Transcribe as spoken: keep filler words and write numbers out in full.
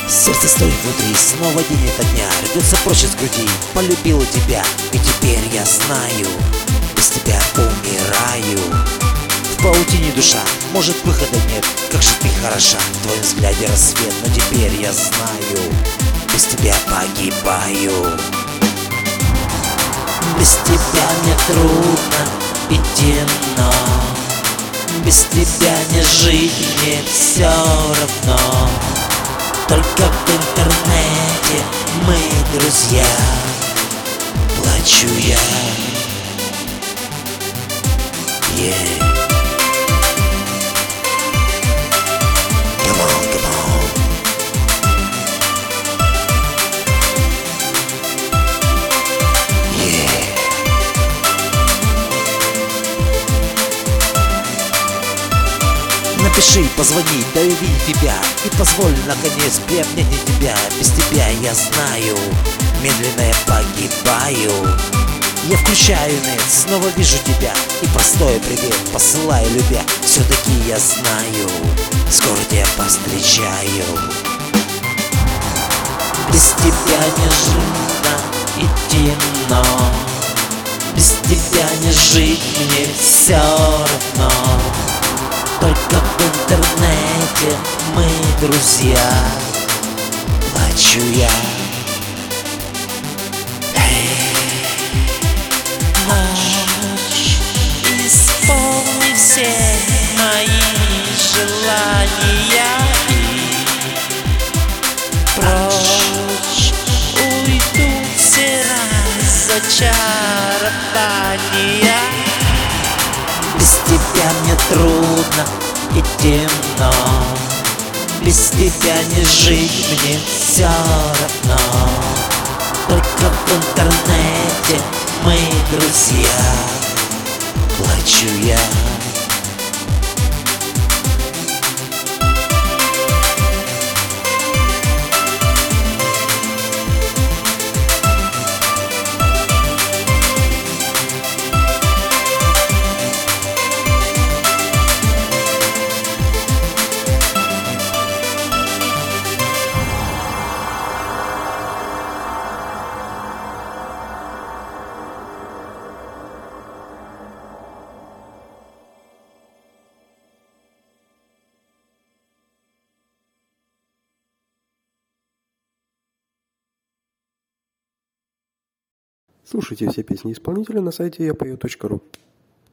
Сердце стоит внутри, снова день ото дня рвется прочь из груди. Полюбила тебя, и теперь я знаю, без тебя умираю. В паутине душа, может выхода нет. Как же ты хороша, в твоем взгляде рассвет. Но теперь я знаю, без тебя погибаю. Без тебя мне трудно и темно, без тебя не жить мне все равно. Только в интернете мы друзья, плачу я. Yeah. Come on, come on. Yeah. Напиши, позвони, да увидеть тебя, и позволь наконец приобнять тебя. Без тебя я знаю, медленно я погибаю. Я включаю нет, снова вижу тебя, и простой привет посылаю, любя. Все-таки я знаю, скоро тебя повстречаю. Без тебя не жить и темно, без тебя не жить мне все равно. Только в интернете мы друзья, плачу я. Ночь, исполни все мои желания, и прочь уйдут все разочарования. Без тебя мне трудно и темно, без тебя не жить мне все равно. Только в интернете мы друзья, плачу я. Слушайте все песни исполнителя на сайте я пою точка ру.